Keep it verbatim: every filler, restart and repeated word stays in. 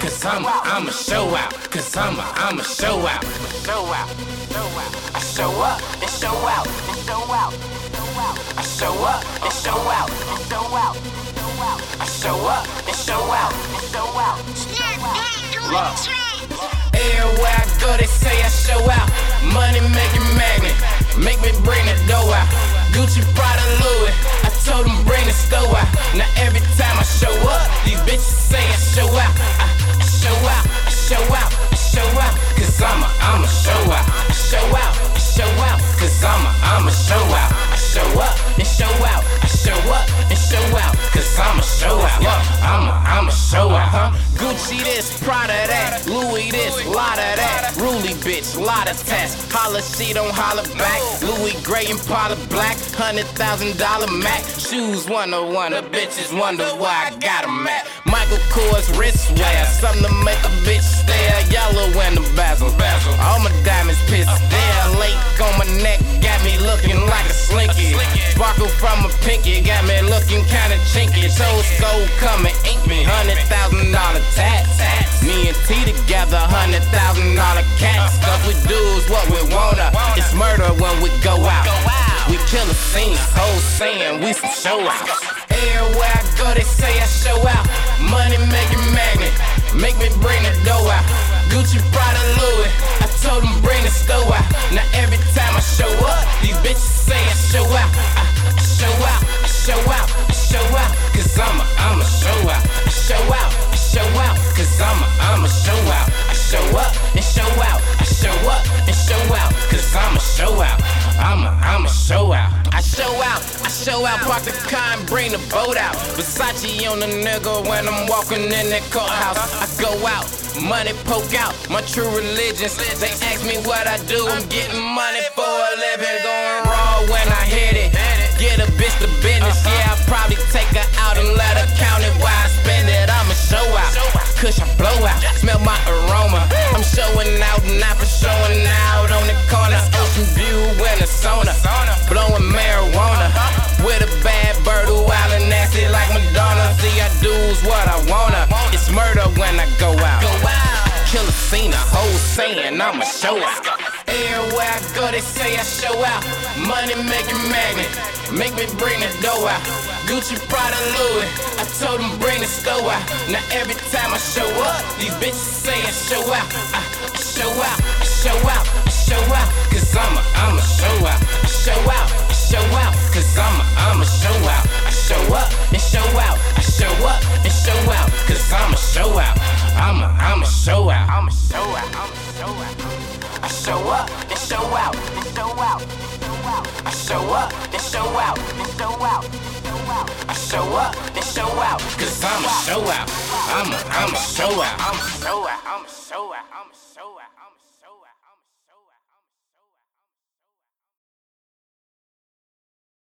cause I'm a, I'm a show out, cause I'm a, I'm a show out. Show out, show out. I show up and show out, and show out. I show up and show out, and show out. I show up and show out, and show out. Love. Everywhere I go, they say I show out. Money making magnet, make me bring the dough out. Gucci, Prada, Louis, I told them bring the stove out. Now every time I show up, these bitches say I show out. I, I show out, I show out, I show out, cause I'm a, I'm a show out. I show out, I show out, cause I'm a, I'm a show out. I show up and show out, I show up and show out, cause I'm a show out. I'm a, I'm a show out, huh? Gucci this, Prada that, Louis this, lot of that. Ruly bitch, lot of tats. Holla, she don't holla back. Louis gray and Paula black, hundred thousand dollar Mac. Shoes one oh one, the bitches wonder why I got 'em at. Michael Kors wristwear, something to make a bitch stare. Yellow in the bezel, all my diamonds pissed there. Lake on my neck, got me looking like a slinky. Sparkle from a pinky, got me looking kinda chinky. Toes gold coming, ink me, hundred thousand dollar tats. Me and T together, hundred thousand dollar cats. Stuff we do is what we wanna. It's murder when we go out. We kill a scene, whole scene, we some show outs. Everywhere I go, they say I show out. Money making magnet, make me bring the dough out. Gucci, Prada, Louis, I told them bring the stove out. Now every time I show up, these bitches say I show out. I, I show out, I show out, I show out, cause I'm a, I'm a show out. I show out, I show out, cause I'm a, I'm a show out. I show up and show out, I show up and show out, cause I'm a show out. I'm a, I'm a show out. I show out, I show out, park the car and bring the boat out. Versace on the nigga when I'm walking in that courthouse. I go out, money poke out, my true religion. They ask me what I do, I'm getting money for a living. Going raw when I hit it, get a bitch to business. Yeah, I'll probably take her out and let her count it while I spend it. I'm a show out, kush I blow out, smell my aroma. I'm showing out, not for showing out. On the corner, ocean view in a sauna, blowing marijuana with a bad bird who wild and nasty like Madonna. See, I do's what I wanna. It's murder when I go out. Kill a scene, a whole saying I'm a show out. Everywhere I go, they say I show out. Money making magnet, make me bring the dough out. Gucci, Prada, Louis, I told them bring the stove out. Now every time I show up, these bitches say I show out. I, I show out, I show out, I show out, cause I'm a, I'm a show out. I show out, I show out, cause I'm a, I'm a show out. I show up and show out, I show up and show out, cause I'm a show out. I'm a, I'm a show out. I'm a show out, I'm a show out. I show up and show out, and show out. I show up and show out, and show out. I show up and show out, cause I'm a show out. I'm a, I'm a show out. I'm a show out. I'm a show out. I'm a show out.